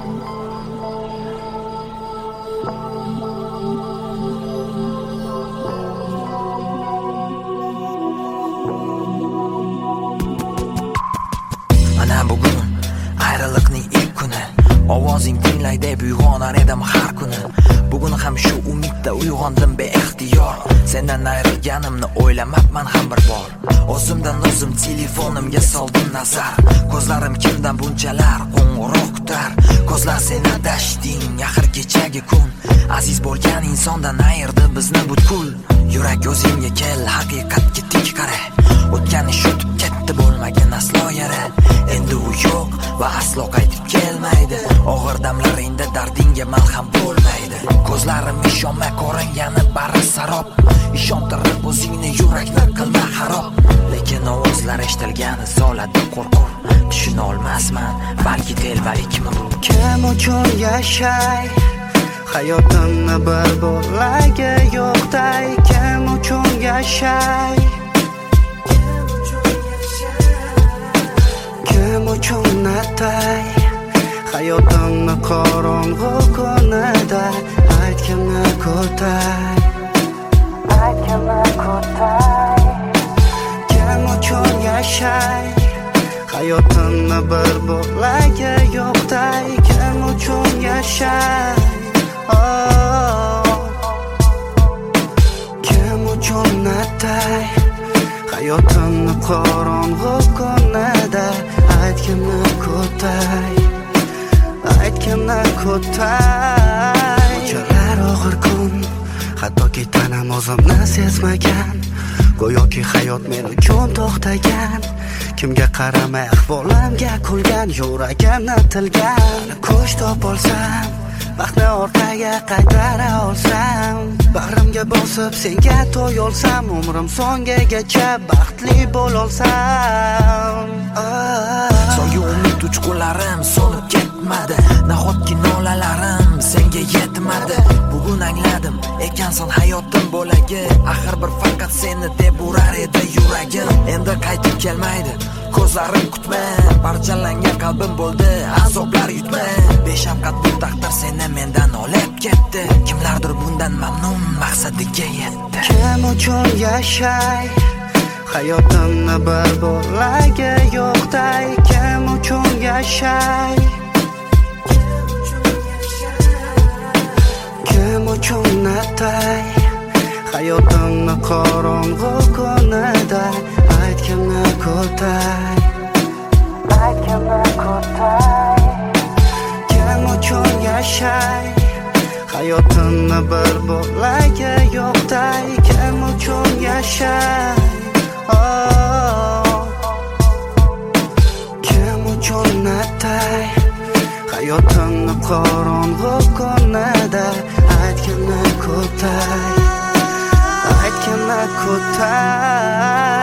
Mana bugun ayriliqning ilk kuni, ovozing tinglay deb uyg'onar edim har kuni. Bugun ham shu umidda uyg'ondim beixtiyor. Sendan ayrilganimni o'ylamabman ham bir bor. O'zimdan o'zim telefonimga soldim nazar. Ko'zlarim kimdan bunchalar qo'ng'iroq kutar. Ko'zlar seni dashding, axir kechagi kun aziz bo'lgan insondan ayirdi bizni butkul. Yurak o'zingga kel, haqiqatga tik qara. O'tgani o'tib ketdi, bo'lmagan aslo yara. Endi u yo'q va aslo qaytib kelmaydi. Og'ir damlaringda dardingga malham bo'lmaydi. Ko'zlarim ishonma ko'ringani bari sarob. Ishontirib o'zingni yurakni qilma xarob. Lekin ovozlar eshitilgani soladi qo'rquv. Tushuna olmasman, balki telbalikmi bu? Kim uchun yashay? Hayotimni bir bo'lagi yo'qday. Kim uchun yashay? Kim uchun atay? Hayotimni qorong'u kunida aytgimni ko'tay. Kim uchun yashay? Hayotimni bir bo'lagi yo'qday. Kim uchun yashay? Kim uchun atay? Hayotimni qorong'u kunida aytgimni ko'tay. Aytgimni ko'tay. Bunchalar og'ir kun, hattoki tanam o'zimni sezmagan. Go'yoki hayot men uchun to'xtagan. Kimga qaramay ahvolimga kulgan, yuragimni tilgan. Ko'ch topolsam, vaqtni orqaga qaytara olsam, bag'rimga bosib senga to'y olsam, umrim so'ngigacha baxtli bo'lolsam. So'nggi umid uchqunlarim so'nib ketmadi. Nahotki nolalarim senga yetmadi. Bugun angladim, ekansan hayotim bo'lagi. Axir bir faqat seni deb urar edi yuragim. Endi qaytib kelmaydi, ko'zlarim kutma. Parchalangan qalbim bo'ldi, azoblar yutma. Beshafqat bu taqdir seni mendan olib ketdi. Kimlardir bundan mamnun, maqsadiga yetdi. Kim uchun yashay? Hayotimni bir bo'lagi yo'qday. Kim uchun yashay? Kim uchun atay? Hayotimni qorong'u kunida aytgimni ko'tay. Kim uchun yashay? Hayotimni bir bo'lagi yo'qday. Kim uchun yashay? Kim uchun atay? Hayotimni qorong'u kunida aytgimni ko'tay. Aytgimni ko'tay.